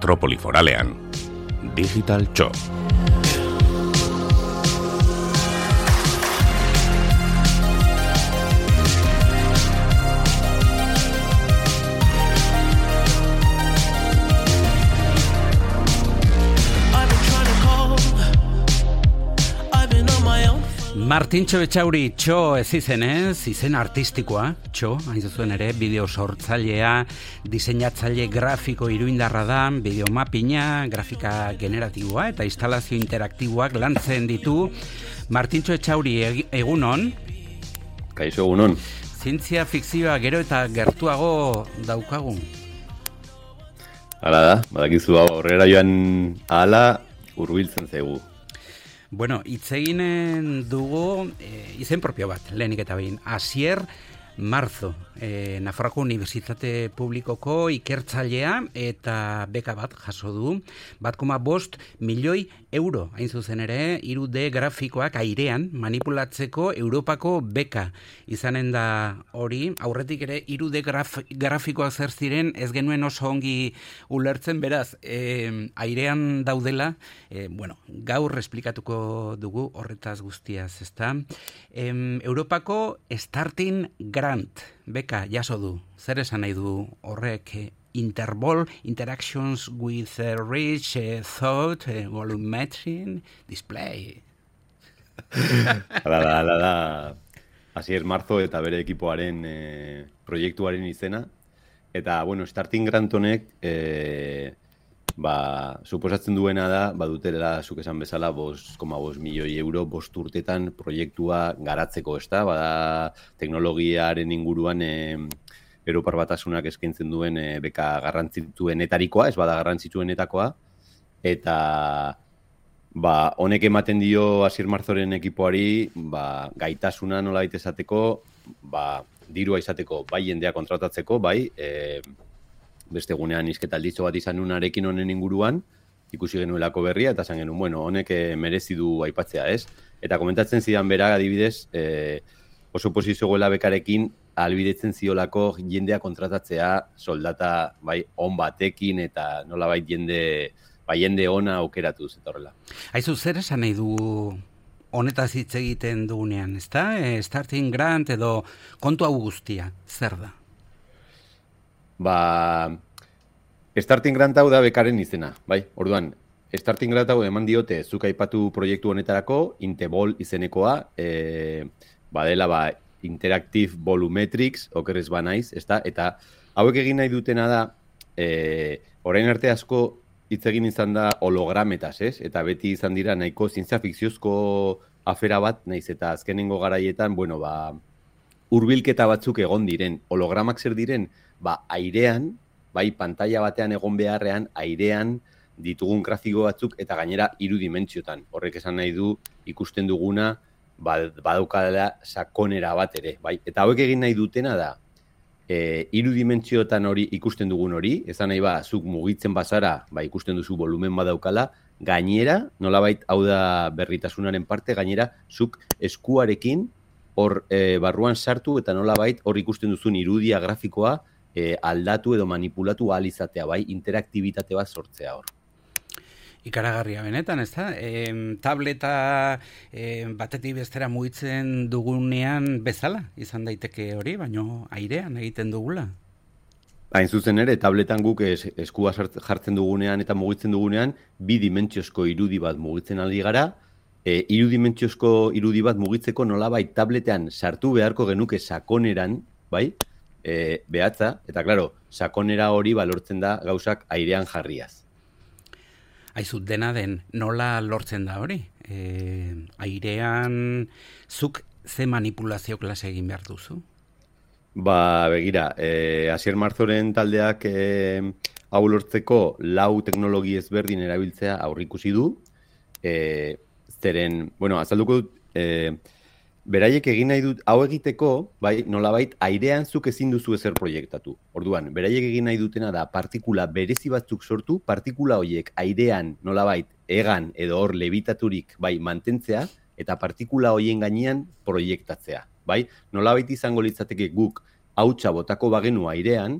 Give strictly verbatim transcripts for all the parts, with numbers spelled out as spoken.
metropoli foralean. Digital Txo. Martintxo Etxauri, Txo ez izen ez, izen artistikoa, Txo, hain zuen ere, bideo sortzailea, diseinatzaile grafiko iruindarra da, bideo mapina, grafika generatiboa eta instalazio interaktiboak lantzen ditu. Martintxo Etxauri, egunon? Kaixo, egunon. Zientzia fikzioa gero eta gertuago daukagu. Hala da, badakizu hau aurrera joan ahala hurbiltzen zaigu. Bueno, hitz eginen dugu e, izen propio bat, lehenik eta behin. Asier Marzo, e, Nafarroako Unibertsitate Publikoko ikertzailea eta beka bat jaso du. Bat koma bost milioi euro, hain zuzen ere, hiru D grafikoak airean manipulatzeko Europako beka. Izanen da hori, aurretik ere hiru D graf, grafikoak zer ziren ez genuen oso ongi ulertzen, beraz, e, airean daudela, e, bueno, gaur esplikatuko dugu horretaz guztiaz, ezta? E, Europako Starting Grant, beka jaso du. Zer esan nahi du horrek? Interbol, interactions with a rich uh, thought, uh, volumetric display. Hala da, hala da. Asier Marzo eta bere ekipoaren e, proiektuaren izena. Eta, bueno, Starting Grant honek, e, ba, suposatzen duena da, badutela, zuk esan bezala, bost koma bost milioi euro, bost urtetan proiektua garatzeko, ez da? Bada, teknologiaren inguruan e, Europar Batasunak eskaintzen duen e, beka garrantzituenetarikoa, ez bada garrantzituenetakoa, eta ba, honek ematen dio Asier Marzoren ekipoari ba, gaitasuna nola baita esateko, ba, dirua izateko, bai jendea kontratatzeko, bai, e, beste egunean izketalditzo bat izan unarekin honen inguruan, ikusi genuelako berria, eta esan genuen, bueno, honek e, merezi du aipatzea, ez? Eta komentatzen zidan bera, adibidez, e, oso posizio goela bekarekin, albidetzen ziolako jendea kontratatzea soldata bai on batekin eta nolabait jende bai jende ona aukeratuz eta horrela. Aizu, zer esan nahi du honetaz hitz egiten dugunean, ezta? E, Starting Grant edo kontu hau guztia, zer da? Ba, Starting Grant hau da bekaren izena, bai? Orduan, Starting Grant hau eman diote zuk aipatu proiektu honetarako, Intebol izenekoa, e, badela ba Interactive Volumetrics, okerrez ba naiz, ezta? Eta hauek egin nahi dutena da, e, orain arte asko hitz egin izan da hologrametaz, ez? Eta beti izan dira nahiko zientzia fikziozko afera bat, naiz eta azkenengo garaietan, bueno, ba, hurbilketa batzuk egon diren. Hologramak zer diren? Ba, airean, bai, pantalla batean egon beharrean, airean ditugun grafiko batzuk eta gainera hiru dimentsiotan. Horrek esan nahi du ikusten duguna, badaukadela sakonera bat ere, bai? Eta hauek egin nahi dutena da, e, hiru dimentsiotan hori ikusten dugun hori, ezan nahi ba, zuk mugitzen bazara, ba, ikusten duzu volumen badaukala, gainera, nolabait hau da berritasunaren parte, gainera, zuk eskuarekin hor e, barruan sartu eta nolabait hor ikusten duzun irudia grafikoa e, aldatu edo manipulatu ahal izatea, bai? Interaktibitate bat sortzea hor. Ikaragarria benetan, ez da? E, tableta e, batetik bestera mugitzen dugunean bezala, izan daiteke hori, baino airean egiten dugula. Hain zuzen ere, tabletan guk es, eskua jartzen dugunean eta mugitzen dugunean, bi dimentsiozko irudi bat mugitzen aldi gara, e, hiru dimentsiozko irudi bat mugitzeko nolabait tabletean sartu beharko genuke sakoneran, bai? E, behatza, eta klaro, sakonera hori balortzen da gauzak airean jarriaz. Aizu, dena den, nola lortzen da hori? E, airean, zuk ze manipulazio klase egin behar duzu? Ba, begira, e, Asier Marzoren taldeak e, hau lortzeko lau teknologi ezberdin erabiltzea aurrikusi du. E, zeren, bueno, azalduko dut, e, beraiek egin nahi dut, hau egiteko, bai, nolabait, airean zuk ezin duzu ezer proiektatu. Orduan, beraiek egin nahi dutena da partikula berezi batzuk sortu, partikula horiek airean nolabait egan edo hor levitaturik bai mantentzea, eta partikula horien gainean proiektatzea. Bai? Nolabait izango litzateke guk hautsa botako bagenu airean,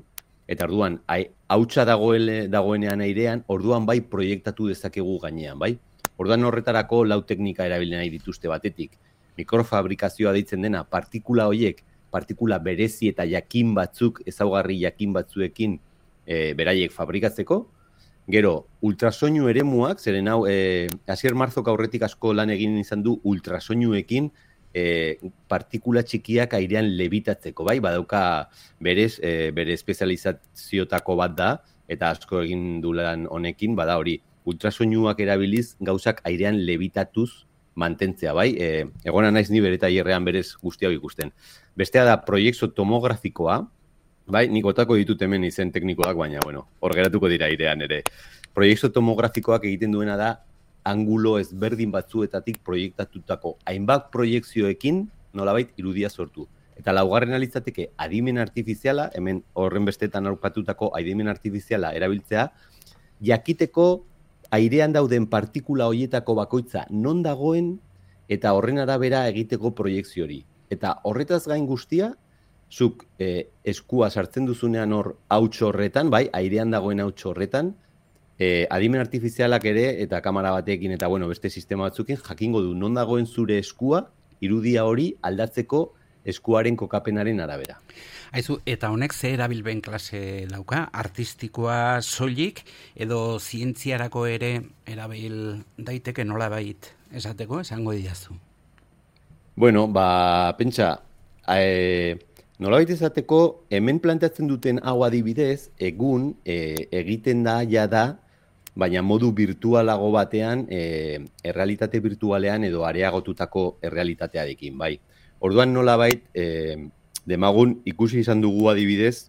eta orduan, hautsa dagoele, dagoenean airean, orduan bai proiektatu dezakegu gainean, bai? Orduan horretarako lau teknika erabili nahi dituzte batetik. Mikrofabrikazioa deitzen dena, partikula horiek, partikula berezi eta jakin batzuk, ezaugarri jakin batzuekin e, beraiek fabrikatzeko. Gero, ultrasoinu eremuak, zeren hau, e, Asier Marzok aurretik asko lan egin izan du ultrasoinuekin e, partikula txikiak airean lebitatzeko, bai? Badauka berez, e, bere espezializaziotako bat da, eta asko egin du lan honekin, bada hori, ultrasoinuak erabiliz gauzak airean lebitatuz mantentzea, bai? E, egona naiz ni bere tailerrean berez guzti hau ikusten. Bestea da proiekzio tomografikoa, bai, nik botako ditut hemen izen teknikoak, baina, bueno, hor geratuko dira airean ere. Proiekzio tomografikoak egiten duena da angulo ezberdin batzuetatik proiektatutako hainbat proiekzioekin nolabait irudia sortu. Eta laugarren litzateke adimen artifiziala, hemen horren bestetan aurkatutako adimen artifiziala erabiltzea, jakiteko airean dauden partikula horietako bakoitza non dagoen eta horren arabera egiteko proiekzio hori. Eta horretaz gain guztia, zuk eh, eskua sartzen duzunean hor hauts horretan, bai, airean dagoen hauts horretan, eh, adimen artifizialak ere eta kamera batekin eta bueno, beste sistema batzukin jakingo du non dagoen zure eskua irudia hori aldatzeko eskuaren kokapenaren arabera. Aizu, eta honek ze erabilben klase dauka? Artistikoa soilik edo zientziarako ere erabil daiteke nolabait esateko, esango didazu? Bueno, ba, pentsa, e, nolabait esateko, hemen planteatzen duten hau adibidez, egun e, egiten da, ja da, baina modu virtualago batean, e, errealitate virtualean edo areagotutako errealitatearekin, bai. Orduan nolabait, e, demagun ikusi izan dugu adibidez,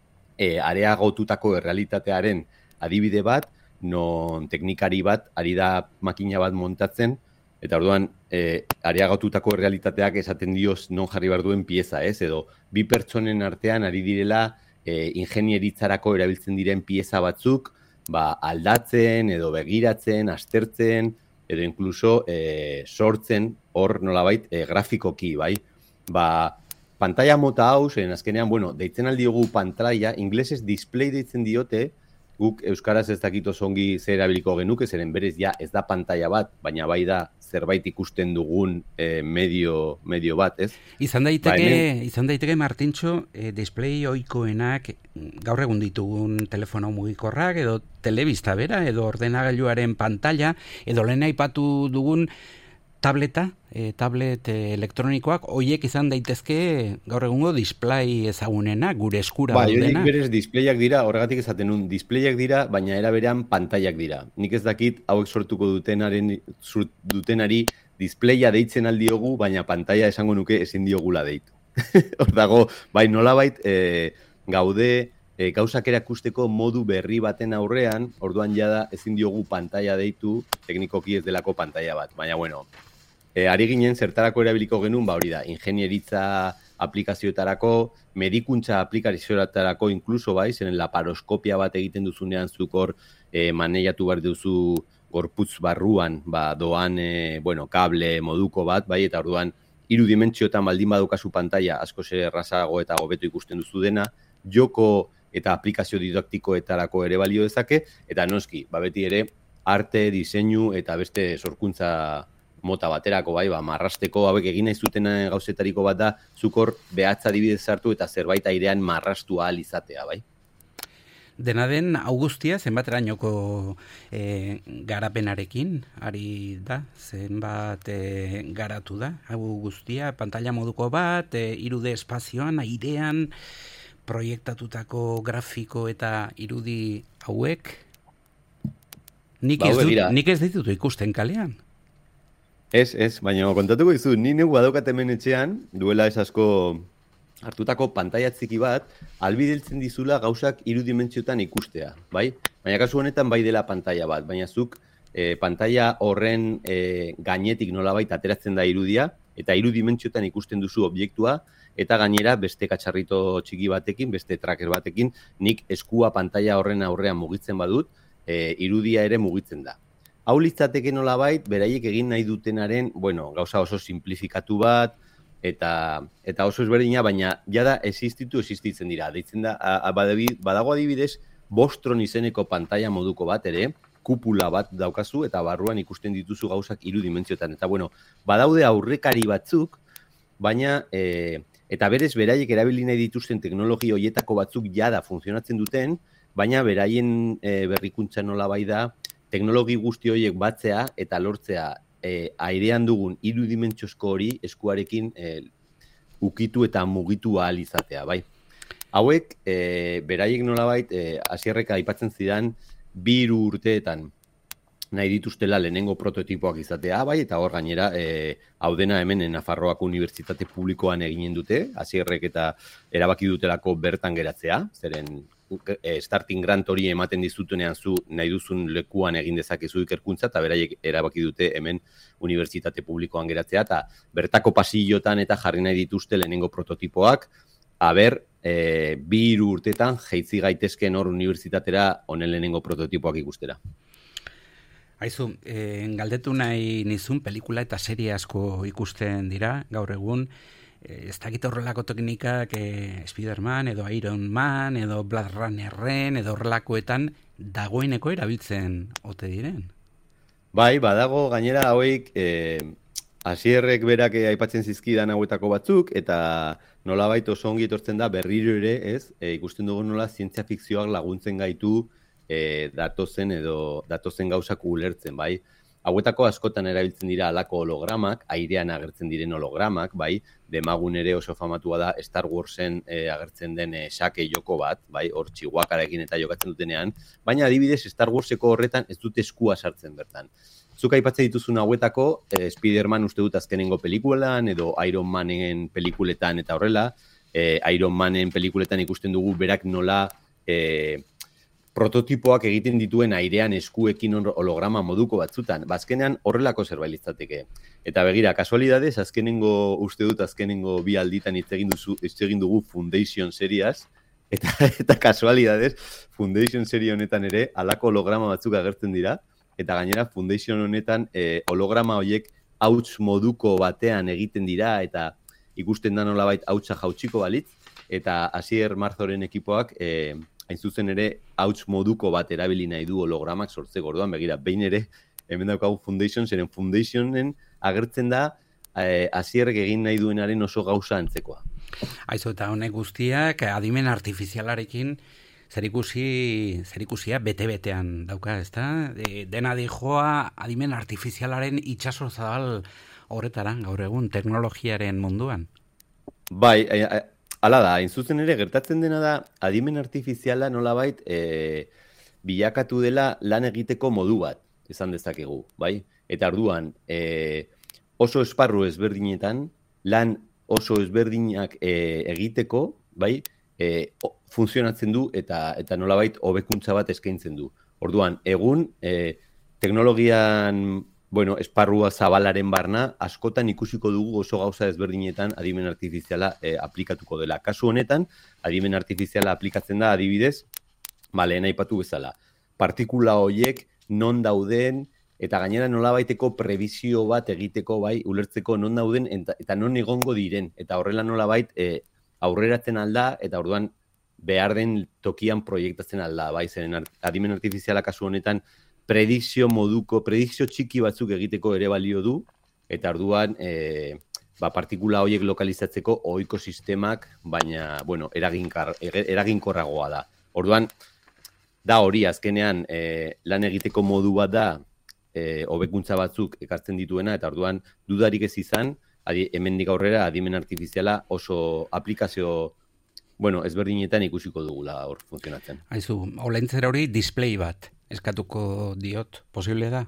e, areagotutako errealitatearen adibide bat, non teknikari bat, ari da makina bat montatzen, eta orduan, e, areagotutako errealitateak esaten dioz non jarri behar duen pieza, ez? Edo, bi pertsonen artean ari direla e, ingenieritzarako erabiltzen diren pieza batzuk, ba, aldatzen, edo begiratzen, aztertzen, edo inkluso e, sortzen, hor nolabait, e, grafikoki, bai? Ba, pantalla mota hau, zen azkenean, bueno, deitzen aldiogu pantalla, inglesez display deitzen diote, guk euskaraz ez dakit oso ongi zer erabiliko genuke, zeren berez ja ez da pantalla bat, baina bai da zerbait ikusten dugun eh, medio, medio bat, ez? Izan daiteke, ba, hemen... izan daiteke Martintxo, eh, display ohikoenak gaur egun ditugun telefono mugikorrak, edo telebista bera, edo ordenagailuaren pantalla, edo lehen aipatu dugun tableta, e, tablet e, elektronikoak, hoiek izan daitezke gaur egungo display ezagunena, gure eskura ba, daudena. Ba, berez displayak dira, horregatik esaten nun, displayak dira, baina era berean pantailak dira. Nik ez dakit hauek sortuko dutenaren, dutenari displaya deitzen aldiogu, baina pantalla esango nuke ezin diogula deitu. Hor dago, bai nolabait e, gaude e, gauzak erakusteko modu berri baten aurrean, orduan jada ezin diogu pantalla deitu, teknikoki ez delako pantalla bat, baina bueno, E, ari ginen zertarako erabiliko genuen, ba hori da, ingenieritza aplikazioetarako, medikuntza aplikazioetarako inkluso bai, zeren laparoskopia bat egiten duzunean zukor e, maneiatu behar duzu gorputz barruan, ba doan, e, bueno, kable moduko bat, bai, eta orduan hiru dimentsiotan baldin badukazu pantalla asko zer errazago eta hobeto ikusten duzu dena, joko eta aplikazio didaktikoetarako ere balio dezake, eta noski, ba beti ere, arte, diseinu eta beste sorkuntza mota baterako, bai, ba, marrasteko, hauek egin nahi zuten gauzetariko bat da, zukor behatza adibidez sartu eta zerbait airean marrastu ahal izatea, bai. Dena den, hau guztia, zenbaterainoko e, garapenarekin, ari da, zenbat e, garatu da, hau guztia, pantalla moduko bat, e, irude espazioan, airean, proiektatutako grafiko eta irudi hauek, nik, ba, ez, dut, nik ez ditut ikusten kalean. Ez, ez, baina kontatuko dizu, ni neu badaukat hemen etxean, duela ez asko hartutako pantalla txiki bat, albideltzen dizula gauzak hiru dimentsiotan ikustea, bai? Baina kasu honetan bai dela pantalla bat, baina zuk e, pantalla horren e, gainetik nolabait ateratzen da irudia, eta hiru dimentsiotan ikusten duzu objektua, eta gainera beste katxarrito txiki batekin, beste tracker batekin, nik eskua pantalla horren aurrean mugitzen badut, e, irudia ere mugitzen da. Hau litzateke nolabait, beraiek egin nahi dutenaren, bueno, gauza oso simplifikatu bat, eta eta oso ezberdina, baina jada existitu existitzen dira. Deitzen da, a, a, badago adibidez, Bostron izeneko pantaila moduko bat ere, kupula bat daukazu, eta barruan ikusten dituzu gauzak hiru dimentsiotan. Eta bueno, badaude aurrekari batzuk, baina, e, eta berez beraiek erabili nahi dituzten teknologi horietako batzuk jada funtzionatzen duten, baina beraien e, berrikuntza nola bai da, teknologi guzti horiek batzea eta lortzea e, airean dugun hiru dimentsiozko hori eskuarekin e, ukitu eta mugitu ahal izatea, bai. Hauek, e, beraiek nolabait, e, hasierrek aipatzen zidan, bi hiru urteetan nahi dituztela lehenengo prototipoak izatea, bai, eta hor gainera, e, hau dena hemen Nafarroako Unibertsitate Publikoan eginen dute, hasierrek eta erabaki dutelako bertan geratzea, zeren e, starting grant hori ematen dizutenean zu nahi duzun lekuan egin dezakezu ikerkuntza, eta beraiek erabaki dute hemen Unibertsitate Publikoan geratzea, eta bertako pasillotan eta jarri nahi dituzte lehenengo prototipoak, aber, e, bi hiru urtetan jaitzi gaitezken hor unibertsitatera honen lehenengo prototipoak ikustera. Aizu, eh, galdetu nahi nizun pelikula eta serie asko ikusten dira, gaur egun, eh, ez dakit horrelako teknikak eh, Spider-Man edo Iron Man edo Blade Runnerren edo horrelakoetan dagoeneko erabiltzen ote diren? Bai, badago gainera hauek eh, hasierrek berak aipatzen zizkidan hauetako batzuk, eta nolabait oso ongi etortzen da berriro ere, ez, e, ikusten dugu nola zientzia fikzioak laguntzen gaitu e, datozen edo datozen gauzak ulertzen, bai. Hauetako askotan erabiltzen dira halako hologramak, airean agertzen diren hologramak, bai. Demagun ere oso famatua da Star Warsen e, agertzen den e, xake joko bat, bai, hor txihuakarekin eta jokatzen dutenean, baina adibidez Star Warseko horretan ez dute eskua sartzen bertan. Zuk aipatzen dituzun hauetako, eh, Spider-Man uste dut azkenengo pelikulan, edo Iron Manen pelikuletan eta horrela, eh, Iron Manen pelikuletan ikusten dugu berak nola eh, prototipoak egiten dituen airean eskuekin holograma moduko batzutan. Bazkenean horrelako zerbait litzateke. Eta begira, kasualidadez, azkenengo uste dut azkenengo bi alditan hitz egin duzu, hitz egin dugu Foundation seriaz, eta, eta kasualidadez, Foundation serie honetan ere, halako holograma batzuk agertzen dira, eta gainera Foundation honetan e, holograma horiek hauts moduko batean egiten dira eta ikusten da nolabait hautsa jautsiko balitz, eta Asier Marzoren ekipoak e, hain zuzen ere hauts moduko bat erabili nahi du hologramak sortzeko. Orduan begira, behin ere hemen daukagu Foundation, zeren Foundationen agertzen da e, Asierrek egin nahi duenaren oso gauza antzekoa. Aizu, eta honek guztiak adimen artifizialarekin Zerikusi, zerikusia bete-betean dauka, ezta? De, dena dijoa adimen artifizialaren itxaso zabal horretara, gaur egun, teknologiaren munduan. Bai, hala da, hain zuzen ere, gertatzen dena da, adimen artifiziala nolabait e, bilakatu dela lan egiteko modu bat, esan dezakegu, bai? Eta orduan, e, oso esparru ezberdinetan, lan oso ezberdinak e, egiteko, bai? E, o, funtzionatzen du eta eta nolabait hobekuntza bat eskaintzen du. Orduan, egun e, teknologian, bueno, esparrua zabalaren barna askotan ikusiko dugu oso gauza ezberdinetan adimen artifiziala e, aplikatuko dela. Kasu honetan, adimen artifiziala aplikatzen da adibidez, ba, lehen aipatu bezala. Partikula horiek non dauden eta gainera nolabaiteko prebizio bat egiteko, bai, ulertzeko non dauden eta, eta non egongo diren. Eta horrela nolabait e, aurreratzen alda, eta orduan behar den tokian proiektatzen alda, bai, zeren adimen artifiziala kasu honetan predikzio moduko, predikzio txiki batzuk egiteko ere balio du, eta orduan e, ba, partikula horiek lokalizatzeko ohiko sistemak, baina, bueno, eraginkar, eraginkorragoa da. Orduan, da hori, azkenean e, lan egiteko modu bat da, e, hobekuntza batzuk ekartzen dituena, eta orduan dudarik ez izan, Adi, hemendik aurrera adimen artifiziala oso aplikazio, bueno, ezberdinetan ikusiko dugula hor funtzionatzen. Aizu, olentzer hori display bat eskatuko diot, posible da?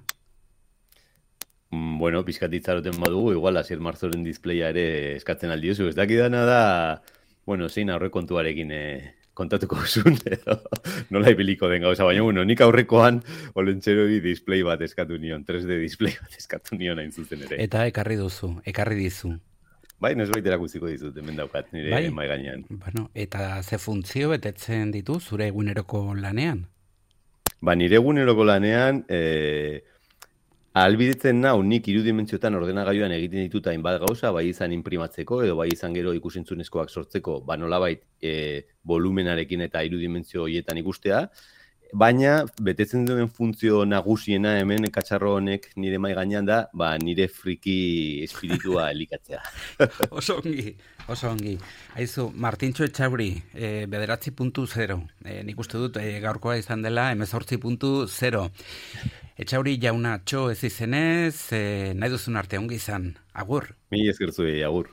Mm, bueno, pizkatitzaroten badugu, igual Asier Marzoren displaya ere eskatzen aldiozu. Ez dakidana da, bueno, zein aurrekontuarekin eh, kontatuko zuen, edo nola ibiliko den gauza, baina, bueno, nik aurrekoan olentzerori display bat eskatu nion, tres D display bat eskatu nion hain zuzen ere. Eta ekarri duzu, ekarri dizu. Bai, nesbait erakuziko dizut, hemen daukat, nire bai, mai gainean. Bueno, eta ze funtzio betetzen ditu zure eguneroko lanean? Ba, nire eguneroko lanean, e, Ahalbidetzen nau nik irudimentziotan ordenagailuan egiten dituta hainbat gauza, bai izan inprimatzeko edo bai izan gero ikusentzunezkoak sortzeko, ba nolabait e, volumenarekin eta irudimentzio horietan ikustea, baina betetzen duen funtzio nagusiena hemen katxarro honek nire mai gainean da, ba nire friki espiritua elikatzea. Oso ongi, oso ongi. Aizu, Martintxo Etxauri, e, bederatzi puntu zero. E, nik uste dut e, gaurkoa izan dela hemezortzi puntu zero. Etxauri jauna txo ez izenez, e, nahi duzun arte ongi izan. Agur. Mi eskertzuei, agur.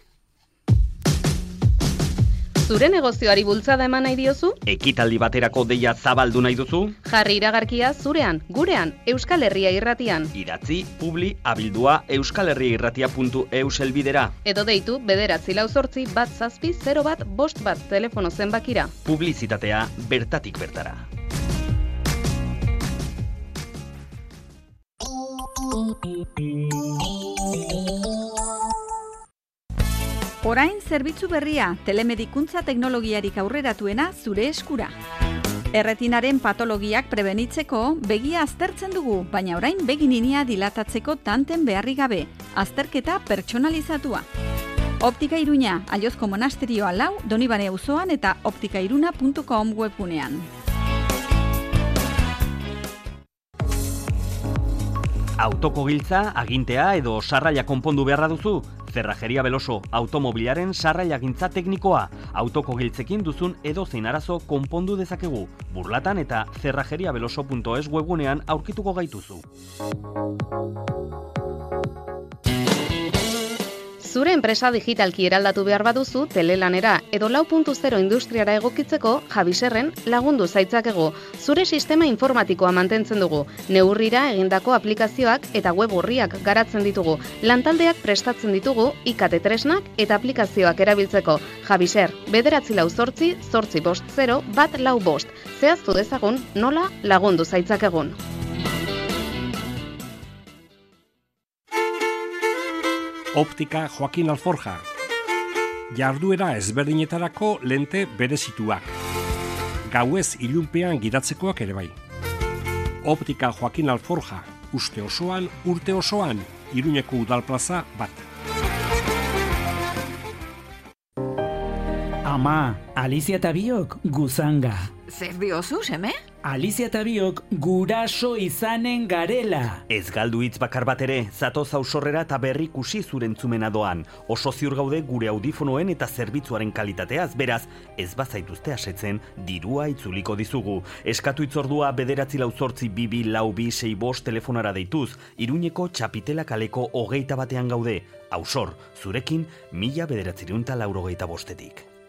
Zure negozioari bultzada eman nahi diozu? Ekitaldi baterako deia zabaldu nahi duzu? Jarri iragarkia zurean, gurean, Euskal Herria Irratian. Idatzi, publi, abildua, euskalherriairratia puntu eus elbidera. Edo deitu bederatzi lau zortzi bat zazpi zero bat bost bat telefono zenbakira. Publizitatea bertatik bertara. Orain zerbitzu berria, telemedikuntza teknologiarik aurreratuena zure eskura. Erretinaren patologiak prebenitzeko begia aztertzen dugu, baina orain begininia dilatatzeko tanten beharri gabe, azterketa pertsonalizatua. Optika Iruña, Allozko monasterioa lau, Donibane auzoan eta optikairuna puntu com webgunean. Autoko giltza, agintea edo sarraila konpondu beharra duzu? Cerrajeria Beloso, automobilaren sarrailagintza teknikoa. Autoko giltzekin duzun edozein arazo konpondu dezakegu. Burlatan eta cerrajeriabeloso puntu es webgunean aurkituko gaituzu. Zure enpresa digitalki eraldatu behar baduzu telelanera edo lau puntu zero industriara egokitzeko Javiserren lagundu zaitzakegu. Zure sistema informatikoa mantentzen dugu. Neurrira egindako aplikazioak eta web orriak garatzen ditugu. Lantaldeak prestatzen ditugu I K T tresnak eta aplikazioak erabiltzeko. Javiser, bederatzi lau zortzi, zortzi bost zero, bat lau bost. Zehaztu dezagun nola lagundu zaitzakegun. Optika Joaquin Alforja. Jarduera ezberdinetarako lente berezituak. Gauez ilunpean gidatzekoak ere bai. Optika Joaquin Alforja. Uste osoan, urte osoan, Iruñeko udalplaza bat. Ama, Alicia eta biok guzanga. Zer diozu, seme? Alicia eta biok guraso izanen garela. Ez galdu hitz bakar bat ere, zatoz ausorrera eta berrikusi zure entzumena doan. Oso ziur gaude gure audifonoen eta zerbitzuaren kalitateaz, beraz, ez bazaituzte asetzen, dirua itzuliko dizugu. Eskatu itzordua bederatzi lau zortzi bibi lau bi sei bost telefonara deituz, Iruñeko Txapitela kaleko hogeita batean gaude. Ausor, zurekin mila bederatzireunta laurogeita bostetik.